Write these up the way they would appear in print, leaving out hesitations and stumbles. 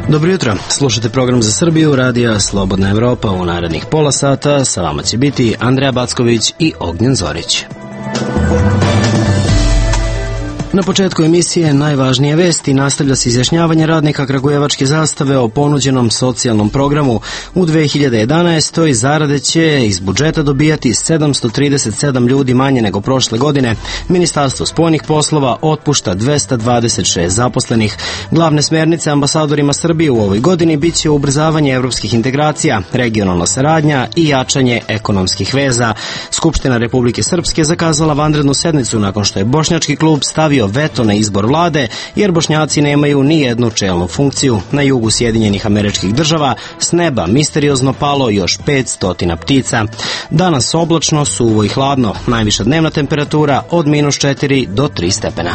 Dobro jutro, slušate program za Srbiju, radija Slobodna Evropa. U narednih pola sata sa vama će biti Andreja Backović i Ognjen Zorić. Na početku emisije najvažnije vesti. Nastavlja se izjašnjavanje radnika kragujevačke Zastave o ponuđenom socijalnom programu. U 2011. zarade će iz budžeta dobijati 737 ljudi manje nego prošle godine. Ministarstvo spoljnih poslova otpušta 226 zaposlenih. Glavne smernice ambasadorima Srbije u ovoj godini bit će ubrzavanje evropskih integracija, regionalna saradnja i jačanje ekonomskih veza. Skupština Republike Srpske zakazala vanrednu sednicu nakon što je bošnjački klub stavio veto na izbor vlade, jer Bošnjaci nemaju ni jednu čelnu funkciju. Na jugu Sjedinjenih Američkih Država s neba misteriozno palo još 500 ptica. Danas oblačno, suvo i hladno. Najviša dnevna temperatura od -4 do 3 stepena.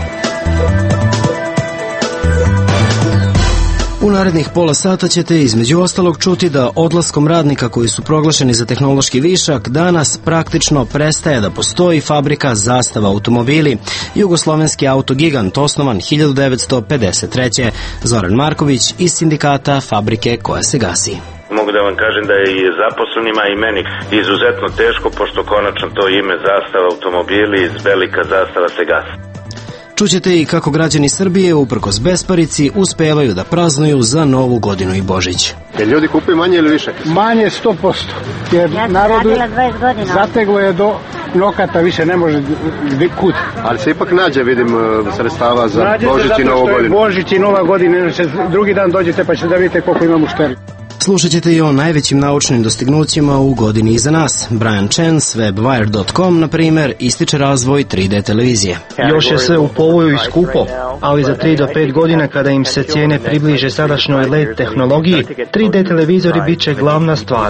U narednih pola sata ćete između ostalog čuti da odlaskom radnika koji su proglašeni za tehnološki višak danas praktično prestaje da postoji fabrika Zastava automobili. Jugoslovenski autogigant osnovan 1953. Zoran Marković iz sindikata fabrike koja se gasi. Mogu da vam kažem da je i zaposlenima i meni izuzetno teško, pošto konačno to ime Zastava automobili iz velika zastava se gasi. Čućete i kako građani Srbije, uprkos besparici, uspevaju da praznuju za Novu godinu i Božić. Jer ljudi kupuju manje ili više? Manje 100%, jer narodu zateglo je do nokata, više ne može kud. Ali se ipak nađe, vidim, sredstava za Božić i Novu godinu. Božić i Nova godina, drugi dan dođete pa ćete da vidite koliko imamo šteri. Slušat ćete i o najvećim naučnim dostignućima u godini iza nas. Brian Chen s webwire.com, na primjer, ističe razvoj 3D televizije. Još je sve u povoju i skupo, ali za 3 do 5 godina kada im se cijene približe sadašnjoj LED tehnologiji, 3D televizori bit će glavna stvar.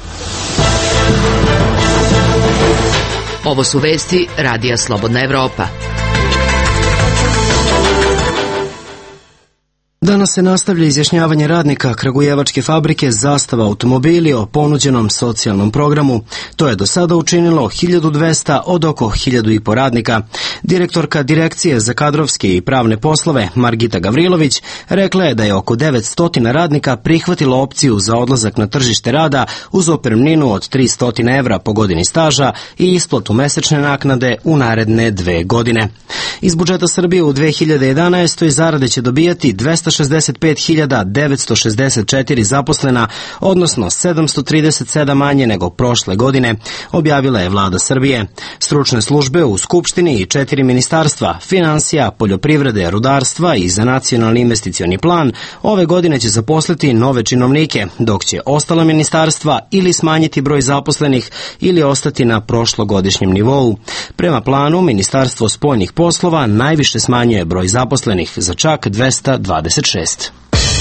Ovo su vesti Radija Slobodna Evropa. Danas se nastavlja izjašnjavanje radnika kragujevačke fabrike Zastava automobili o ponuđenom socijalnom programu. To je do sada učinilo 1200 od oko 1500 radnika. Direktorka Direkcije za kadrovske i pravne poslove Margita Gavrilović rekla je da je oko 900 radnika prihvatilo opciju za odlazak na tržište rada uz otpremninu od 300 evra po godini staža i isplatu mesečne naknade u naredne 2 godine. Iz budžeta Srbije u 2011. zarade će dobijati 265.964 zaposlena, odnosno 737 manje nego prošle godine, objavila je vlada Srbije. Stručne službe u Skupštini i 4 ministarstva, finansija, poljoprivrede, rudarstva i za nacionalni investicioni plan ove godine će zaposliti nove činovnike, dok će ostala ministarstva ili smanjiti broj zaposlenih ili ostati na prošlogodišnjem nivou. Prema planu, Ministarstvo spoljnih poslova najviše smanjuje broj zaposlenih za čak 226.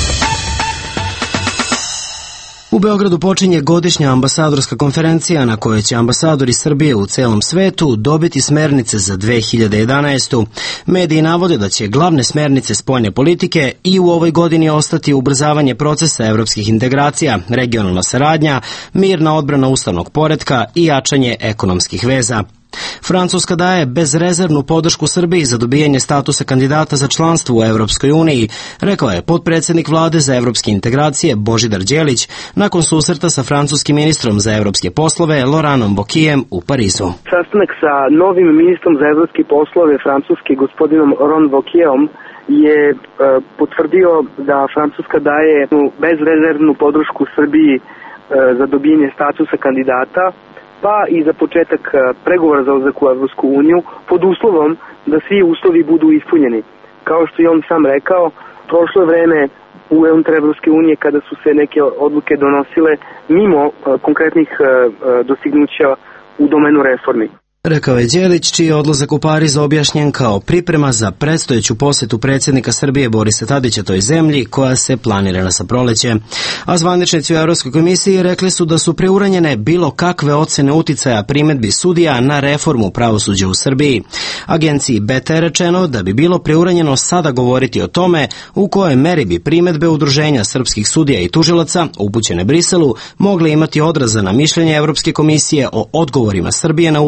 U Beogradu počinje godišnja ambasadorska konferencija na kojoj će ambasadori Srbije u celom svetu dobiti smernice za 2011. Mediji navode da će glavne smernice spoljne politike i u ovoj godini ostati ubrzavanje procesa evropskih integracija, regionalna saradnja, mirna odbrana ustavnog poretka i jačanje ekonomskih veza. Francuska daje bezrezervnu podršku Srbiji za dobijanje statusa kandidata za članstvo u Evropskoj uniji, rekao je potpredsjednik vlade za evropske integracije Božidar Đelić nakon susreta sa francuskim ministrom za evropske poslove Lauranom Wauquiezom u Parizu. Sastanak sa novim ministrom za evropske poslove francuski gospodinom Laurent Wauquiezom je potvrdio da Francuska daje bezrezervnu podršku Srbiji za dobijanje statusa kandidata, pa i za početak pregovora za ulazak u Evropsku uniju, pod uslovom da svi uslovi budu ispunjeni. Kao što je on sam rekao, prošlo je vreme unutar Evropske unije kada su se neke odluke donosile mimo konkretnih dostignuća u domenu reformi. Rekao je Đelić, čiji je odlazak u Pariz objašnjen kao priprema za predstojeću posjetu predsjednika Srbije Borisa Tadića toj zemlji koja se planira sa proleće. A zvaničnici u Evropskoj komisiji rekli su da su preuranjene bilo kakve ocene uticaja primedbi sudija na reformu pravosuđa u Srbiji. Agenciji BT je rečeno da bi bilo preuranjeno sada govoriti o tome u kojoj meri bi primedbe udruženja srpskih sudija i tužilaca upućene Briselu mogle imati odraza na mišljenje Evropske komisije o odgovorima Srbije na upitnik o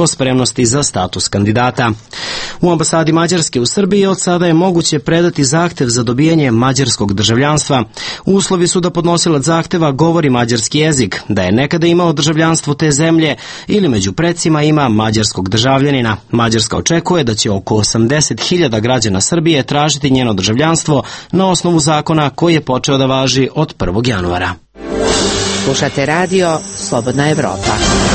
o spremnosti za status kandidata. U ambasadi Mađarske u Srbiji od sada je moguće predati zahtev za dobijanje mađarskog državljanstva. Uslovi su da podnosilac zahteva govori mađarski jezik, da je nekada imao državljanstvo te zemlje ili među precima ima mađarskog državljanina. Mađarska očekuje da će oko 80.000 građana Srbije tražiti njeno državljanstvo na osnovu zakona koji je počeo da važi od 1. januara. Slušate radio Slobodna Evropa.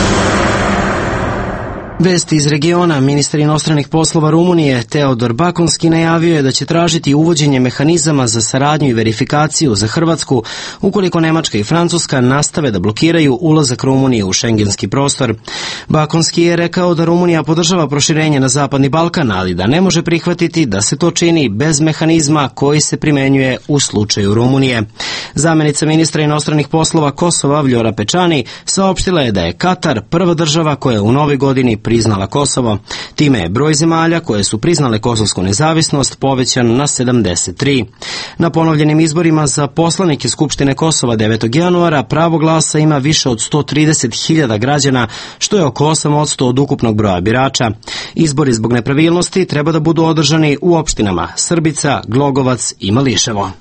Vesti iz regiona. Ministar inostranih poslova Rumunije Teodor Bakonski najavio je da će tražiti uvođenje mehanizama za saradnju i verifikaciju za Hrvatsku ukoliko Nemačka i Francuska nastave da blokiraju ulazak Rumunije u šengenski prostor. Bakonski je rekao da Rumunija podržava proširenje na Zapadni Balkan, ali da ne može prihvatiti da se to čini bez mehanizma koji se primenjuje u slučaju Rumunije. Zamenica ministra inostranih poslova Kosova Vljora Pečani saopštila je da je Katar prva država koja je u novoj godini priznala Kosovo. Time je broj zemalja koje su priznale kosovsku nezavisnost povećan na 73. Na ponovljenim izborima za poslanike Skupštine Kosova 9. januara pravo glasa ima više od 130.000 građana, što je oko 8% od ukupnog broja birača. Izbori zbog nepravilnosti treba da budu održani u opštinama Srbica, Glogovac i Mališevo.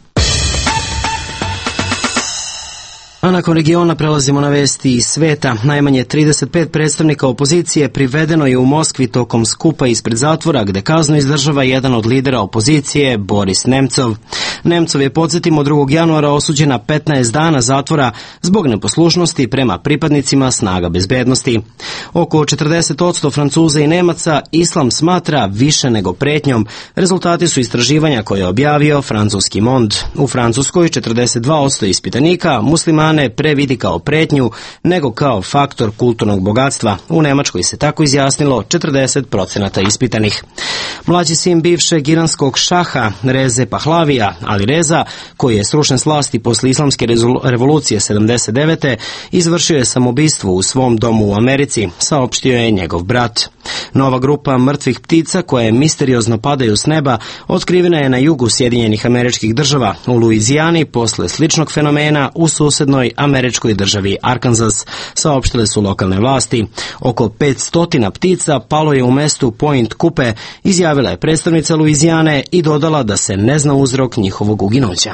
A nakon regiona prelazimo na vesti iz sveta. Najmanje 35 predstavnika opozicije privedeno je u Moskvi tokom skupa ispred zatvora, gde kaznu izdržava jedan od lidera opozicije, Boris Nemcov. Nemcov je, podsjetimo, 2. januara osuđen na 15 dana zatvora zbog neposlušnosti prema pripadnicima snaga bezbednosti. Oko 40% Francuza i Nemaca islam smatra više nego pretnjom. Rezultati su istraživanja koje je objavio francuski Monde. U Francuskoj 42% ispitanika muslimana pre vidi kao pretnju nego kao faktor kulturnog bogatstva. U Nemačkoj se tako izjasnilo 40% ispitanih. Mlađi sin bivšeg iranskog šaha Reze Pahlavija, Ali Reza, koji je srušen s vlasti posle islamske revolucije 79. izvršio je samoubistvo u svom domu u Americi, saopštio je njegov brat. Nova grupa mrtvih ptica koje misteriozno padaju s neba otkrivena je na jugu Sjedinjenih Američkih Država, u Luizijani, posle sličnog fenomena u susednoj američkoj državi Arkansas, saopštile su lokalne vlasti. Oko 500 ptica palo je u mestu Point Coupe, izjavila je predstavnica Luizijane i dodala da se ne zna uzrok njihovog uginuća.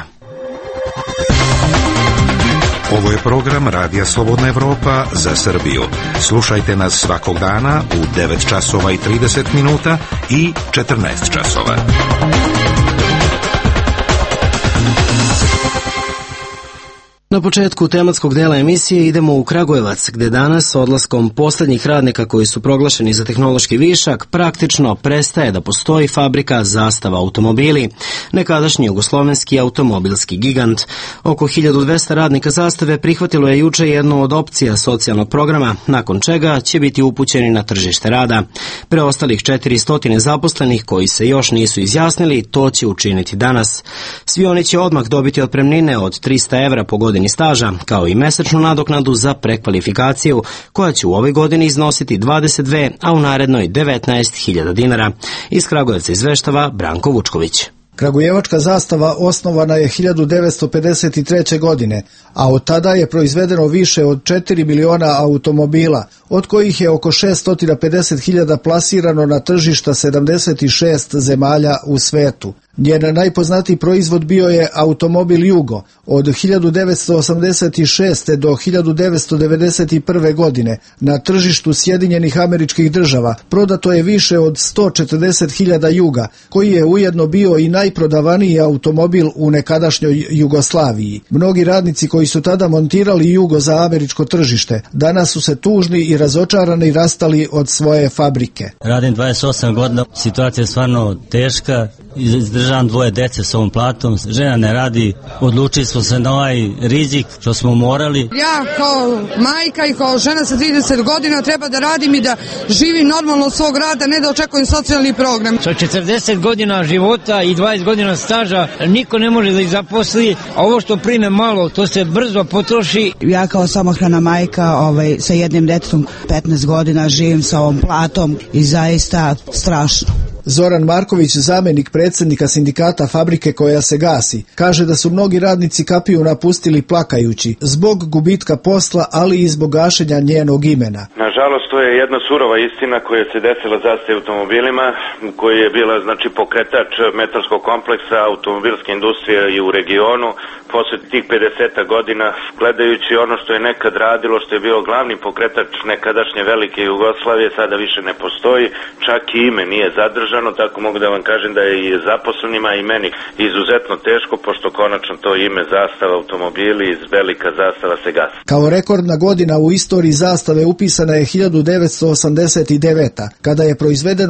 Ovo je program Radija Slobodna Evropa za Srbiju. Slušajte nas svakog dana u 9 časova i 30 minuta i 14 časova. Na početku tematskog dela emisije idemo u Kragujevac, gde danas odlaskom poslednjih radnika koji su proglašeni za tehnološki višak praktično prestaje da postoji fabrika Zastava automobili, nekadašnji jugoslovenski automobilski gigant. Oko 1200 radnika Zastave prihvatilo je juče jednu od opcija socijalnog programa, nakon čega će biti upućeni na tržište rada. Preostalih 400 zaposlenih koji se još nisu izjasnili, to će učiniti danas. Svi oni će odmah dobiti otpremnine od 300 evra po godini staža, kao i mesečnu nadoknadu za prekvalifikaciju, koja će u ovoj godini iznositi 22, a u narednoj 19.000 dinara. Iz Kragujevca izveštava Branko Vučković. Kragujevačka Zastava osnovana je 1953. godine, a od tada je proizvedeno više od 4 miliona automobila, od kojih je oko 650.000 plasirano na tržišta 76 zemalja u svetu. Njen najpoznatiji proizvod bio je automobil Jugo. Od 1986. do 1991. godine na tržištu Sjedinjenih Američkih Država prodato je više od 140.000 Juga, koji je ujedno bio i najprodavaniji automobil u nekadašnjoj Jugoslaviji. Mnogi radnici koji su tada montirali Jugo za američko tržište, danas su se tužni i razočarani rastali od svoje fabrike. Radim 28 godina, situacija je stvarno teška, izdržavam 2 dece s ovom platom, žena ne radi, odlučili smo se na ovaj rizik što smo morali. Ja kao majka i kao žena sa 30 godina treba da radim i da živim normalno svog rada, ne da očekujem socijalni program. Sa 40 godina života i 20 godina staža niko ne može da ih zaposli, a ovo što prime malo, to se brzo potroši. Ja kao samohrana majka sa jednim detetom 15 godina živim sa ovom platom i zaista strašno. Zoran Marković, zamenik predsjednika sindikata fabrike koja se gasi, kaže da su mnogi radnici kapiju napustili plakajući zbog gubitka posla, ali i zbog gašenja njenog imena. Nažalost, to je jedna surova istina koja se desila zastave automobilima, koji je bila znači pokretač metalskog kompleksa automobilske industrije i u regionu. Posle tih 50 godina, gledajući ono što je nekad radilo, što je bio glavni pokretač nekadašnje velike Jugoslavije, sada više ne postoji, čak i ime nije zadržano, tako mogu da vam kažem da je i zaposlenima i meni izuzetno teško, pošto konačno to ime zastava automobili iz velika zastava se gasi. Kao rekordna godina u istoriji zastave upisana je 1989. kada je proizvedeno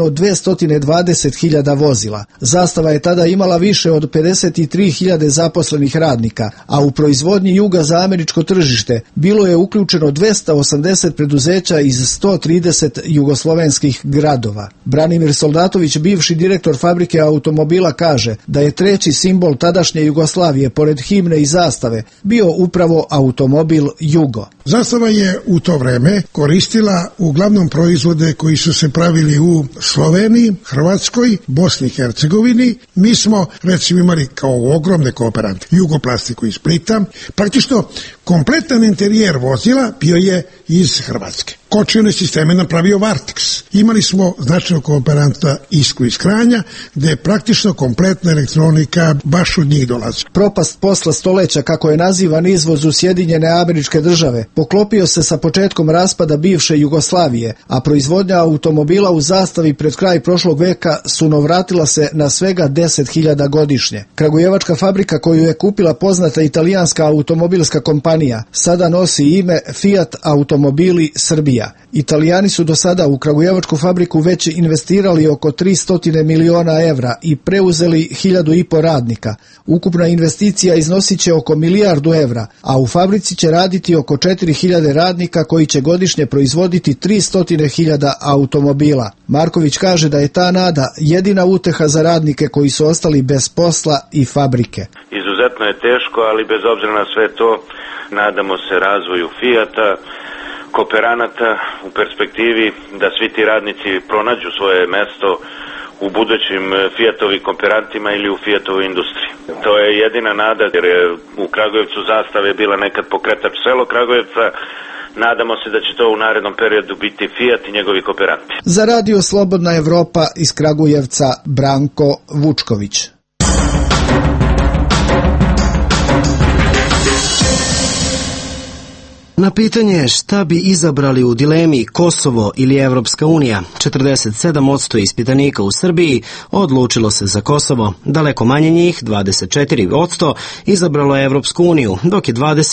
220.000 vozila. Zastava je tada imala više od 53.000 zaposlenih radnika, a u proizvodnji Juga za američko tržište bilo je uključeno 280 preduzeća iz 130 jugoslovenskih gradova. Branimir Soldatović, bivši direktor fabrike automobila, kaže da je treći simbol tadašnje Jugoslavije, pored himne i zastave, bio upravo automobil Jugo. Zastava je u to vreme koristila uglavnom proizvode koji su se pravili u Sloveniji, Hrvatskoj, Bosni i Hercegovini. Mi smo recimo imali kao ogromne kooperante Jugoplastiku iz Splita. Praktično kompletan interijer vozila bio je iz Hrvatske. Kočione sisteme napravio Vartex. Imali smo značajnog kooperanta Iskru iz Kranja, gde je praktično kompletna elektronika baš od njih dolazi. Propast posla stoleća, kako je nazivan izvoz u Sjedinjene Američke Države, poklopio se sa početkom raspada bivše Jugoslavije, a proizvodnja automobila u zastavi pred kraj prošlog veka sunovratila se na svega 10.000 godišnje. Kragujevačka fabrika koju je kupila poznata italijanska automobilska kompanija sada nosi ime Fiat Automobili Srbija. Italijani su do sada u kragujevačku fabriku već investirali oko 300 miliona evra i preuzeli 1.500 radnika. Ukupna investicija iznosit će oko 1 milijardu evra, a u fabrici će raditi oko 4.000 radnika koji će godišnje proizvoditi 300.000 automobila. Marković kaže da je ta nada jedina uteha za radnike koji su ostali bez posla i fabrike. Izuzetno je teško, ali bez obzira na sve to, nadamo se razvoju Fijata, kooperanata u perspektivi da svi ti radnici pronađu svoje mesto u budućim Fijatovim kooperantima ili u Fijatovoj industriji. To je jedina nada, jer je u Kragujevcu zastave bila nekad pokretač selo Kragujevca. Nadamo se da će to u narednom periodu biti Fijat i njegovi kooperanti. Za Radio Slobodna Evropa iz Kragujevca, Branko Vučković. Na pitanje šta bi izabrali u dilemi Kosovo ili Evropska unija, 47% ispitanika u Srbiji odlučilo se za Kosovo. Daleko manje njih, 24%, izabralo je Evropsku uniju, dok je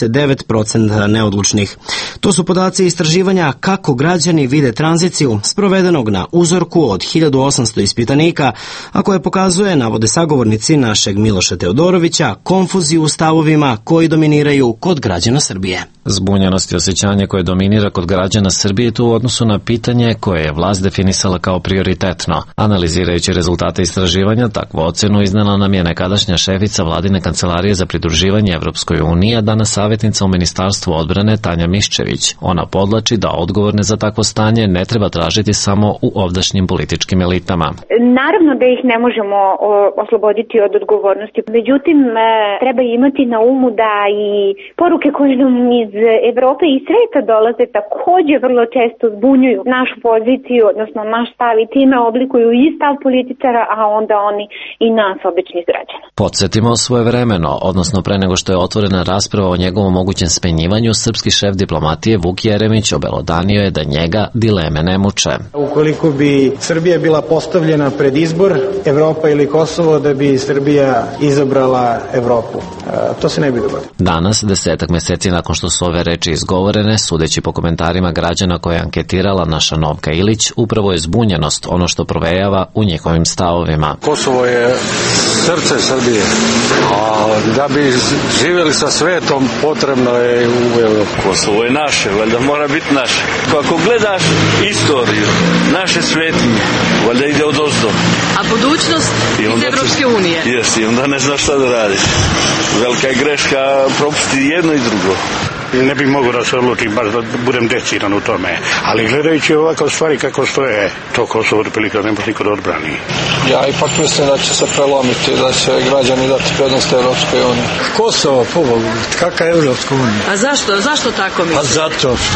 29% neodlučnih. To su podaci istraživanja kako građani vide tranziciju, sprovedenog na uzorku od 1800 ispitanika, a koje pokazuje, navode sagovornici našeg Miloša Teodorovića, konfuziju u stavovima koji dominiraju kod građana Srbije. Zbunjenost i osjećanje koje dominira kod građana Srbije tu u odnosu na pitanje koje je vlast definisala kao prioritetno. Analizirajući rezultate istraživanja, takvu ocenu iznala nam je nekadašnja šefica vladine kancelarije za pridruživanje Evropskoj uniji, a danas savjetnica u Ministarstvu odbrane Tanja Miščević. Ona podlači da odgovorne za takvo stanje ne treba tražiti samo u ovdašnjim političkim elitama. Naravno da ih ne možemo osloboditi od odgovornosti. Međutim, treba imati na umu da i poruke koje nam iz Evrope i sveta dolaze takođe vrlo često zbunjuju našu poziciju, odnosno naš stav, i time oblikuju i stav političara, a onda oni i nas, običnih građana. Podsjetimo, svojevremeno, odnosno pre nego što je otvorena rasprava o njegovom mogućem smenjivanju, srpski šef diplomatije Vuk Jeremić obelodanio je da njega dileme ne muče. Ukoliko bi Srbija bila postavljena pred izbor Evropa ili Kosovo, da bi Srbija izabrala Evropu. To se ne bi dogodilo. Danas, 10 meseci nakon što su ove reči izgovorene, sudeći po komentarima građana koje je anketirala naša Novka Ilić, upravo je zbunjenost ono što provejava u njihovim stavovima. Kosovo je srce Srbije, a da bi živjeli sa svetom potrebno je u Evropu. Kosovo je naše, valjda mora biti naše. Ako gledaš istoriju, naše svetinje, valjda ide od ozdo. A budućnost iz Evropske unije? Jesi, i onda ne znaš šta da radiš. Velika je greška propustiti jedno i drugo. Ne bih mogao da se odlučim baš da budem decidan u tome, ali gledajući ovakav stvari kako stoje, to Kosovo otprilike ne može niko da odbrani. Ja ipak mislim da će se prelomiti, da će građani dati prednost Evropskoj uniji. Kosovo, kakva je Evropska unija? A zašto tako mislite? A zato što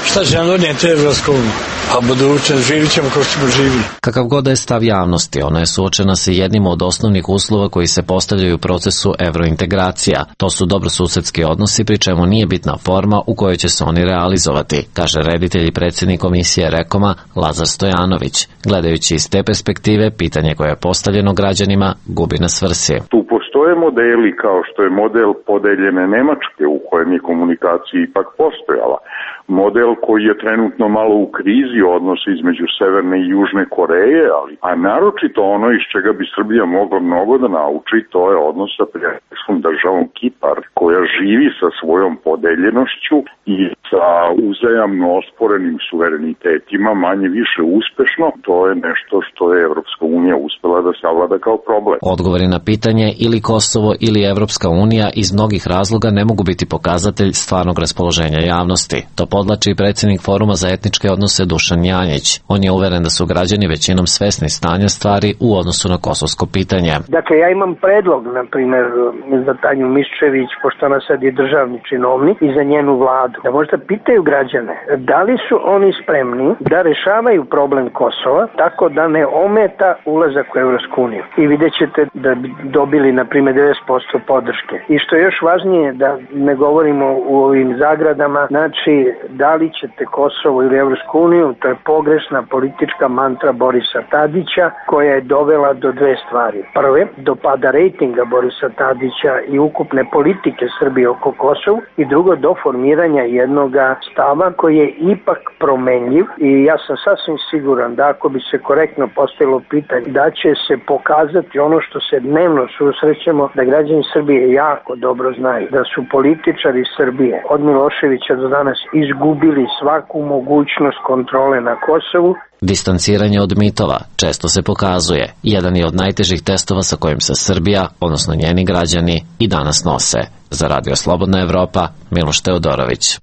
Šta će nam donijeti Evropska unija? A budućnost živit ćemo kao što ćemo živjeti. Kakav god da je stav javnosti, ona je suočena sa jednim od osnovnih uslova koji se postavljaju u procesu evrointegracija. To su dobrosusedski odnosi, pri čemu nije bitna forma u kojoj će se oni realizovati, kaže reditelj i predsjednik komisije Rekoma Lazar Stojanović. Gledajući iz te perspektive, pitanje koje je postavljeno građanima gubi na svrsi. Tu postoje modeli kao što je model podeljene Nemačke u kojem je komunikacija ipak postojala. Model koji je trenutno malo u krizi, odnos između Severne i Južne Koreje, a naročito ono iz čega bi Srbija mogla mnogo da nauči, to je odnos sa prijateljskom državom Kipar, koja živi sa svojom podeljenošću i sa uzajamno osporenim suverenitetima, manje više uspešno. To je nešto što je Evropska unija uspela da savlada kao problem. Odgovori na pitanje ili Kosovo ili Evropska unija iz mnogih razloga ne mogu biti pokazatelj stvarnog raspoloženja javnosti. To podlači i predsjednik Foruma za etničke odnose Dušan Janjić. On je uveren da su građani većinom svesni stanja stvari u odnosu na kosovsko pitanje. Dakle, ja imam predlog, na primjer, za Tanju Miščević, pošto ona sad je državni činovnik, i za njenu vladu, da možda pitaju građane da li su oni spremni da rešavaju problem Kosova tako da ne ometa ulazak u Evropsku uniju. I vidjet ćete da bi dobili, na primjer, 90% podrške. I što je još važnije, da ne govorimo u ovim zagradama, znači, da li ćete Kosovo ili Evropsku uniju, to je pogrešna politička mantra Borisa Tadića koja je dovela do dve stvari. Prve, do pada rejtinga Borisa Tadića i ukupne politike Srbije oko Kosovu, i drugo, do formiranja jednoga stava koji je ipak promenljiv, i ja sam sasvim siguran da ako bi se korektno postavilo pitanje, da će se pokazati ono što se dnevno susrećemo, da građani Srbije jako dobro znaju da su političari Srbije od Miloševića do danas izgubili svaku mogućnost kontrole na Kosovu. Distanciranje od mitova često se pokazuje. Jedan je od najtežih testova sa kojim se Srbija, odnosno njeni građani, i danas nose. Za Radio Slobodna Evropa, Miloš Teodorović.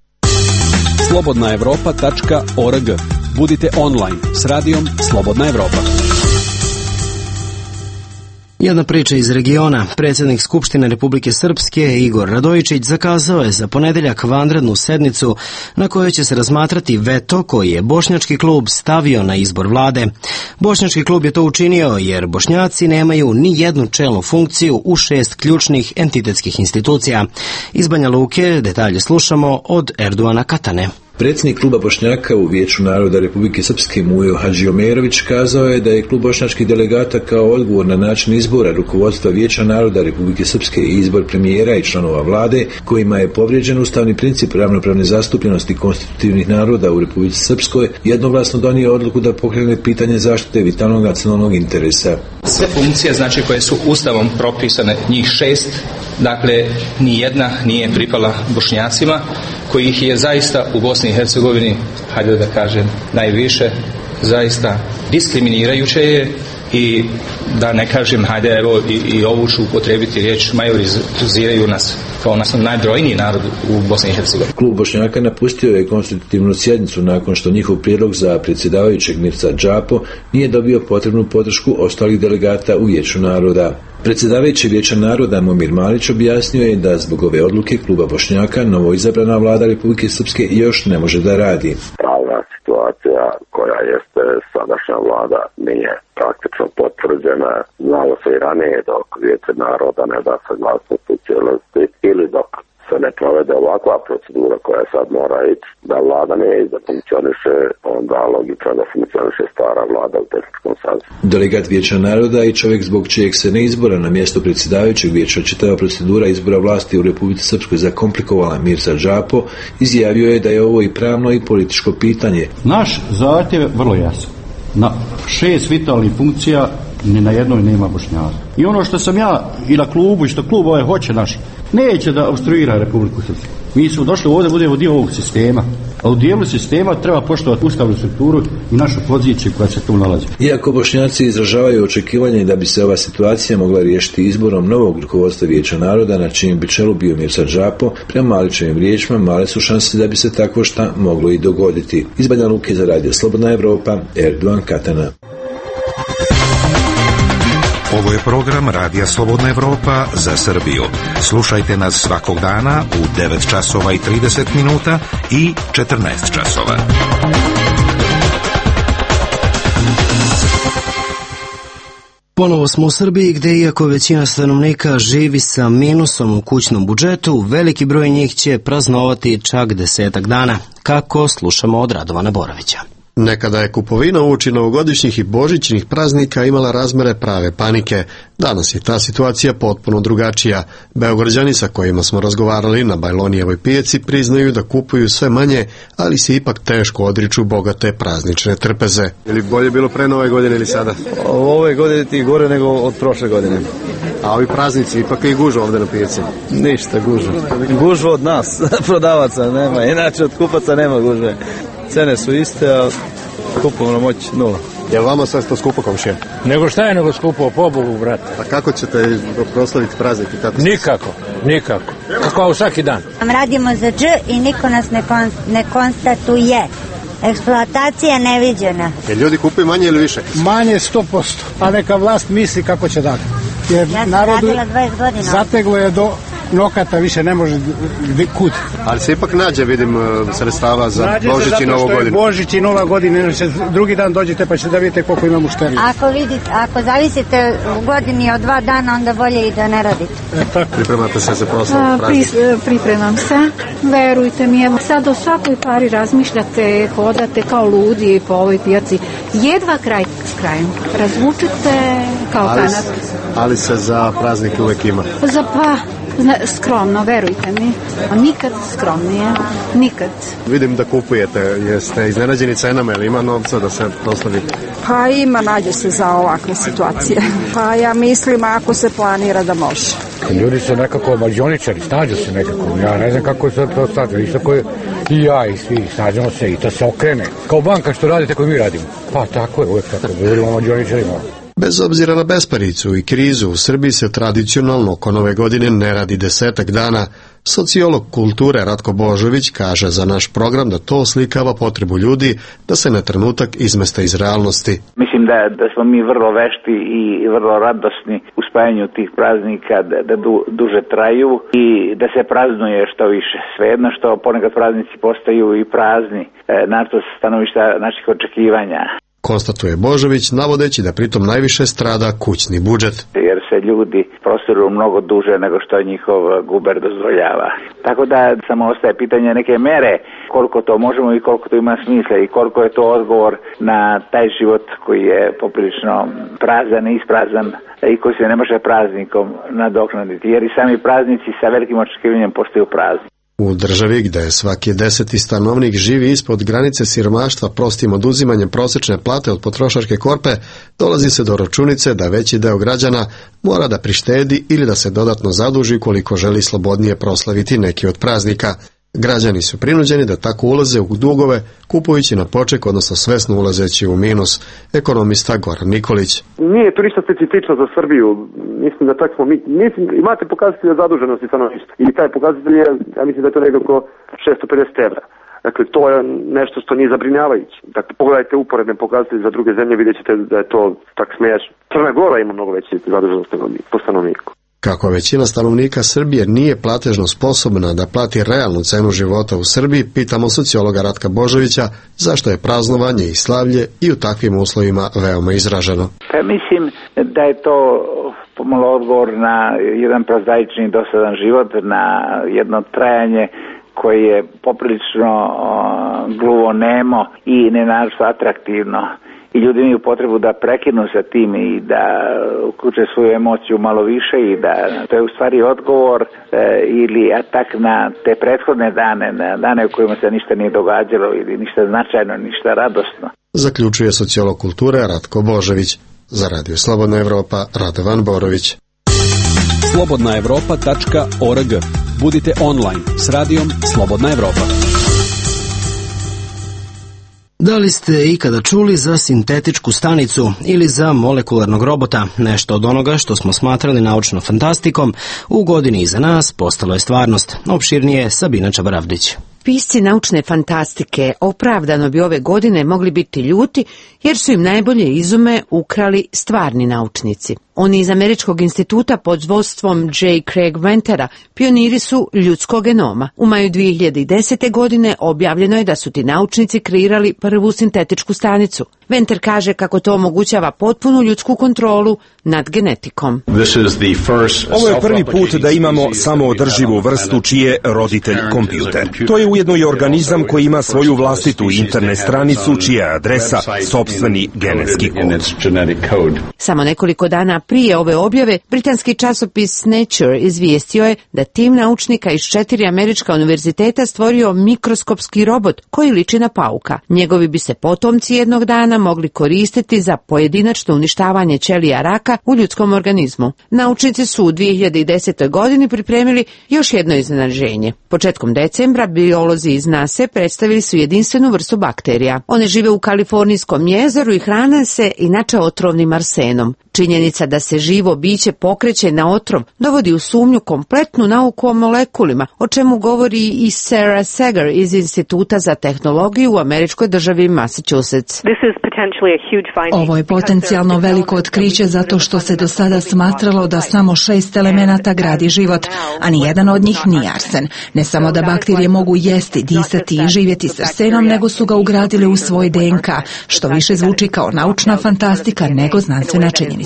slobodnaevropa.org. Budite online s radijom Slobodna Evropa. Jedna priča iz regiona. Predsjednik Skupštine Republike Srpske Igor Radojičić zakazao je za ponedeljak vanrednu sednicu na kojoj će se razmatrati veto koji je Bošnjački klub stavio na izbor vlade. Bošnjački klub je to učinio jer Bošnjaci nemaju ni jednu čelnu funkciju u 6 ključnih entitetskih institucija. Iz Banja Luke detalje slušamo od Erduana Katane. Predsjednik kluba Bošnjaka u Vijeću naroda Republike Srpske Mujo Hadžiomerović kazao je da je klub bošnjačkih delegata kao odgovor na način izbora rukovodstva Vijeća naroda Republike Srpske i izbor premijera i članova vlade, kojima je povrijeđen ustavni princip ravnopravne zastupljenosti konstitutivnih naroda u Republici Srpskoj, jednoglasno donio odluku da pokrene pitanje zaštite vitalnog nacionalnog interesa. Sve funkcije, znači, koje su ustavom propisane, njih 6, dakle, ni jedna nije pripala Bošnjacima, kojih je zaista u Bosni i Hercegovini, hajde da kažem, najviše. Zaista diskriminirajuće je, i da ne kažem, hajde, evo, i ovu ću upotrijebiti riječ, majoriziraju nas kao nas najbrojniji narod u Bosni i Hercegovini. Klub Bošnjaka napustio je konstitutivnu sjednicu nakon što njihov prijedlog za predsjedavajućeg Mirca Džapo nije dobio potrebnu podršku ostalih delegata u Vijeću naroda. Predsjedavajući Vijeća naroda Momir Malić objasnio je da zbog ove odluke kluba Bošnjaka novoizabrana vlada Republike Srpske još ne može da radi. Pravna situacija koja jeste sadašnja vlada nije praktično potvrđena. Znalo se i ranije dok Vijeće naroda ne da saglasnost u cijelosti ili dok se ne provede ovakva procedura koja sad mora ići, da vlada nije da funkcioniše, onda logično da funkcioniše stara vlada u tehničkom sazivu. Delegat Vijeća naroda i čovjek zbog čijeg se neizbora na mjesto predsjedavajućeg vijeća čitava procedura izbora vlasti u Republici Srpskoj zakomplikovala Mirca Džapo, izjavio je da je ovo i pravno i političko pitanje. Naš zahtjev je vrlo jasan. Na 6 vitalnih funkcija ni na jednoj nema Bošnjaka. I ono što sam ja i na klubu i što klub ovaj hoće naš, neće da obstruira Republiku Srpsku. Mi smo došli ovdje, budemo dio ovog sistema, a u dijelu sistema treba poštovati ustavnu strukturu i našu poziciju koja se tu nalazi. Iako Bošnjaci izražavaju očekivanje da bi se ova situacija mogla riješiti izborom novog rukovodstva Vijeća naroda na čijem bi čelu bio Mirca Džapo, prema Malićevim riječima male su šanse da bi se takvo šta moglo i dogoditi. Iz Banja Luke za Radio Slobodna Evropa, Erduan Katana. Ovo je program Radija Slobodna Evropa za Srbiju. Slušajte nas svakog dana u 9 časova i 30 minuta i 14 časova. Ponovo smo u Srbiji gdje, iako većina stanovnika živi sa minusom u kućnom budžetu, veliki broj njih će praznovati čak 10 dana, kako slušamo od Radovana Borovića. Nekada je kupovina uoči novogodišnjih i božićnih praznika imala razmere prave panike. Danas je ta situacija potpuno drugačija. Beograđani sa kojima smo razgovarali na Bajlonijevoj pijaci priznaju da kupuju sve manje, ali se ipak teško odriču bogate praznične trpeze. Je li bolje bilo pre nove godine ili sada? Ove godine ti gore nego od prošle godine. A ovi praznici, ipak je gužva ovdje na pijaci? Ništa gužva. Gužva od nas, prodavaca nema, inače od kupaca nema gužve. Cene su iste, a kupovna moć nula. Je li vama sve to skupo, komšija? Nego šta je nego skupo, pobogu, brate. A kako ćete proslaviti praznik? Nikako. Kako svaki dan. Radimo za dž i niko nas ne konstatuje. Eksploatacija neviđena. Jer ljudi kupuju manje ili više? Manje 100%, a neka vlast misli kako će dati. Jer ja sam narodu radila 20 godina. Zateglo je do nokata, više ne može kud. Ali se ipak nađe, vidim, sredstava za Božić i Novu godinu. Božić i Nova godina, drugi dan dođete pa ćete da vidite koliko ima mušterija. Ako zavisite u godini od 2 dana, onda bolje i da ne radite. Pripremate se za proslavu praznika? Pripremam se, verujte mi, evo sad o svakoj pari razmišljate, hodate kao ludi po ovoj pijaci, jedva kraj s krajem, razvučite kao kanap. Ali se za praznike uvek ima? Skromno, verujte mi. Nikad skromnije. Nikad. Vidim da kupujete. Jeste iznenađeni cenama, ili ima novca da se proslavi? Pa ima, nađe se za ovakve situacije. Pa ja mislim ako se planira da može. Ljudi su nekako mađioničari, snađu se nekako. Ja ne znam kako se to sad. Isto koji i ja i svi snađemo se i to se okrene. Kao banka što radite koji mi radimo. Pa tako je, uvijek tako. Budemo mađioničarima. Bez obzira na besparicu i krizu, u Srbiji se tradicionalno oko nove godine ne radi 10 dana. Sociolog kulture Ratko Božović kaže za naš program da to oslikava potrebu ljudi da se na trenutak izmeste iz realnosti. Mislim da smo mi vrlo vešti i vrlo radosni u spajanju tih praznika, da duže traju i da se praznuje što više. Svejedno što ponekad praznici postaju i prazni, našto sa stanovišta naših očekivanja. Konstatuje Božović, navodeći da pritom najviše strada kućni budžet. Jer se ljudi prostiru mnogo duže nego što njihov guber dozvoljava. Tako da samo ostaje pitanje neke mere, koliko to možemo i koliko to ima smisla i koliko je to odgovor na taj život koji je poprilično prazan i isprazan i koji se ne može praznikom nadoknaditi. Jer i sami praznici sa velikim očekivanjem postaju prazni. U državi gde svaki 10. stanovnik živi ispod granice siromaštva prostim oduzimanjem prosečne plate od potrošačke korpe, dolazi se do računice da veći deo građana mora da prištedi ili da se dodatno zaduži koliko želi slobodnije proslaviti neki od praznika. Građani su prinuđeni da tako ulaze u dugove, kupujući na poček, odnosno svesno ulazeći u minus. Ekonomista Goran Nikolić. Nije to ništa specifično za Srbiju. Mislim da tako smo mi. Imate pokazatelje zaduženosti stanovništva. I taj pokazatelj je, ja mislim da je to nekako 650 evra. Dakle, to je nešto što nije zabrinjavajuće. Dakle, pogledajte uporedne pokazatelje za druge zemlje, vidjet ćete da je to tak smiješno. Crna Gora ima mnogo veće zaduženosti po stanovniku. Kako većina stanovnika Srbije nije platežno sposobna da plati realnu cenu života u Srbiji, pitamo sociologa Ratka Božovića zašto je praznovanje i slavlje i u takvim uslovima veoma izraženo. Pa mislim da je to pomalo odgovor na jedan prozaični dosadan život, na jedno trajanje koje je poprilično gluvonemo i nenaročito atraktivno. I ljudi imaju potrebu da prekinu sa tim i da uključe svoju emociju malo više i da to je u stvari odgovor ili atak na te prethodne dane, na dane u kojima se ništa nije događalo ili ništa značajno, ništa radosno. Zaključuje sociolog kulture Ratko Božović. Za Radio Slobodna Evropa, Radovan Borović. slobodnaevropa.org. Budite online s radijom Slobodna Evropa. Da li ste ikada čuli za sintetičku stanicu ili za molekularnog robota? Nešto od onoga što smo smatrali naučnom fantastikom u godini iza nas postalo je stvarnost. Opširnije Sabina Čabaravdić. Pisci naučne fantastike opravdano bi ove godine mogli biti ljuti jer su im najbolje izume ukrali stvarni naučnici. Oni iz Američkog instituta pod vodstvom J. Craig Ventera pioniri su ljudskog genoma. U maju 2010. godine objavljeno je da su ti naučnici kreirali prvu sintetičku stanicu. Venter kaže kako to omogućava potpunu ljudsku kontrolu nad genetikom. Ovo je prvi put da imamo samoodrživu vrstu čiji je roditelj kompjuter. To je ujedno i organizam koji ima svoju vlastitu internet stranicu čija je adresa sopstveni genetski kod. Samo nekoliko dana prije ove objave, britanski časopis Nature izvijestio je da tim naučnika iz 4 američka univerziteta stvorio mikroskopski robot koji liči na pauka. Njegovi bi se potomci jednog dana mogli koristiti za pojedinačno uništavanje ćelija raka u ljudskom organizmu. Naučnici su u 2010. godini pripremili još jedno iznenađenje. Početkom decembra biolozi iz NASA predstavili su jedinstvenu vrstu bakterija. One žive u Kalifornijskom jezeru i hrane se inače otrovnim arsenom. Činjenica da se živo biće pokreće na otrov dovodi u sumnju kompletnu nauku o molekulima, o čemu govori i Sarah Sager iz Instituta za tehnologiju u američkoj državi Massachusetts. Ovo je potencijalno veliko otkriće zato što se do sada smatralo da samo 6 elemenata gradi život, a nijedan od njih nije arsen. Ne samo da bakterije mogu jesti, disati i živjeti s arsenom, nego su ga ugradile u svoj DNK, što više zvuči kao naučna fantastika nego znanstvena činjenica.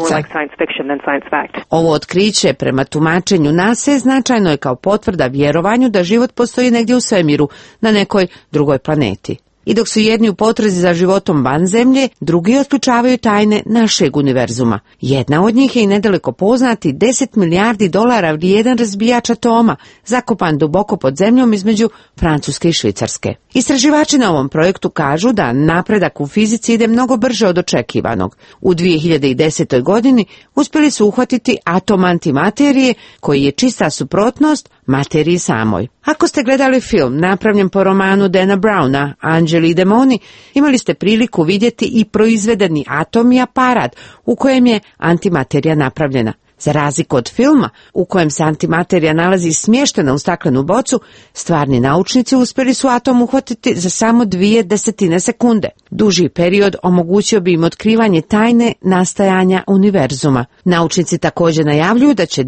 Ovo otkriće, prema tumačenju NASA, značajno je kao potvrda vjerovanju da život postoji negdje u svemiru, na nekoj drugoj planeti. I dok su jedni u potrazi za životom van zemlje, drugi otključavaju tajne našeg univerzuma. Jedna od njih je i nedaleko poznati 10 milijardi dolara vrijedan razbijač atoma, zakopan duboko pod zemljom između Francuske i Švicarske. Istraživači na ovom projektu kažu da napredak u fizici ide mnogo brže od očekivanog. U 2010. godini uspjeli su uhvatiti atom antimaterije, koji je čista suprotnost materiji samoj. Ako ste gledali film napravljen po romanu Dana Browna, Anđeli i demoni, imali ste priliku vidjeti i proizvedeni atom i aparat u kojem je antimaterija napravljena. Za razliku od filma, u kojem se antimaterija nalazi smještena u staklenu bocu, stvarni naučnici uspjeli su atom uhvatiti za samo 0,2 sekunde. Duži period omogućio bi im otkrivanje tajne nastajanja univerzuma. Naučnici također najavljuju da će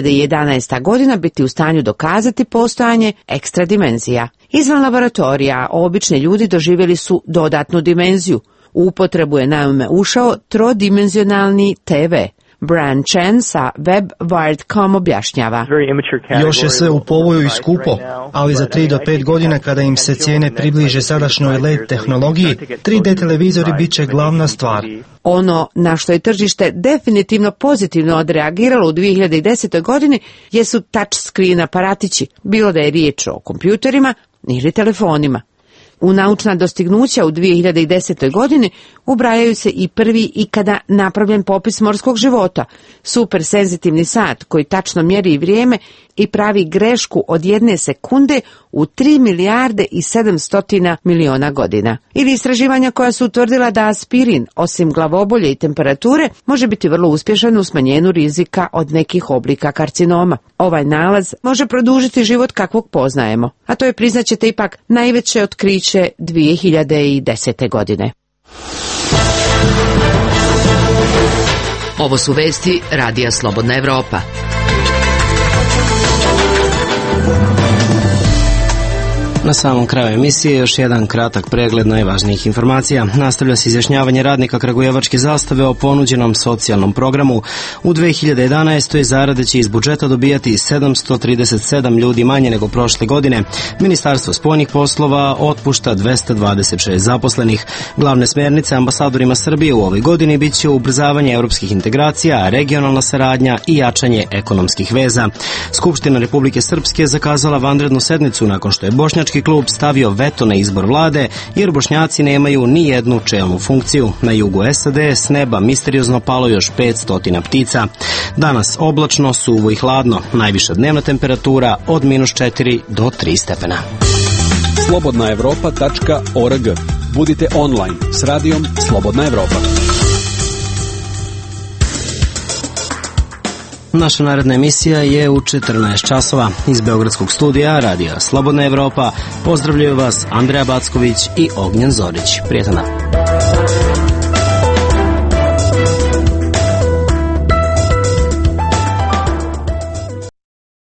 2011. godina biti u stanju dokazati postojanje ekstra dimenzija. Izvan laboratorija, obični ljudi doživjeli su dodatnu dimenziju. U upotrebu je naime ušao trodimenzionalni TV. Brian Chen sa WebWired.com objašnjava. Još je sve u povoju i skupo, ali za 3 do 5 godina kada im se cijene približe sadašnjoj LED tehnologiji, 3D televizori bit će glavna stvar. Ono na što je tržište definitivno pozitivno odreagiralo u 2010. godini jesu touchscreen aparatići, bilo da je riječ o kompjuterima ili telefonima. U naučna dostignuća u 2010. godini ubrajaju se i prvi ikada napravljen popis morskog života, supersenzitivni sat koji tačno mjeri vrijeme i pravi grešku od 1 sekunde u 3 milijarde i 700 miliona godina. Ili istraživanja koja su utvrdila da aspirin, osim glavobolje i temperature, može biti vrlo uspješan u smanjenju rizika od nekih oblika karcinoma. Ovaj nalaz može produžiti život kakvog poznajemo, a to je, priznaćete, ipak najveće otkriće 2010. godine. Ovo su vesti Radija Slobodna Evropa. Na samom kraju emisije još jedan kratak pregled najvažnijih informacija. Nastavlja se izjašnjavanje radnika kragujevačke zastave o ponuđenom socijalnom programu. U 2011. zarade će iz budžeta dobijati 737 ljudi manje nego prošle godine. Ministarstvo spoljnih poslova otpušta 226 zaposlenih. Glavne smjernice ambasadorima Srbije u ovoj godini bit će ubrzavanje europskih integracija, regionalna saradnja i jačanje ekonomskih veza. Skupština Republike Srpske zakazala vanrednu sednicu nakon što je bošnjački klub stavio veto na izbor vlade, jer Bošnjaci nemaju ni jednu čelnu funkciju. Na jugu SAD s neba misteriozno palo još 500 ptica. Danas oblačno, suvo i hladno. Najviša dnevna temperatura od -4 do 3 stepena. Slobodnaevropa.org. Budite online s radijom Slobodna Evropa. Naša naredna emisija je u 14 časova. Iz Beogradskog studija Radija Slobodna Evropa pozdravljaju vas Andreja Backović i Ognjen Zorić. Prijetan dan.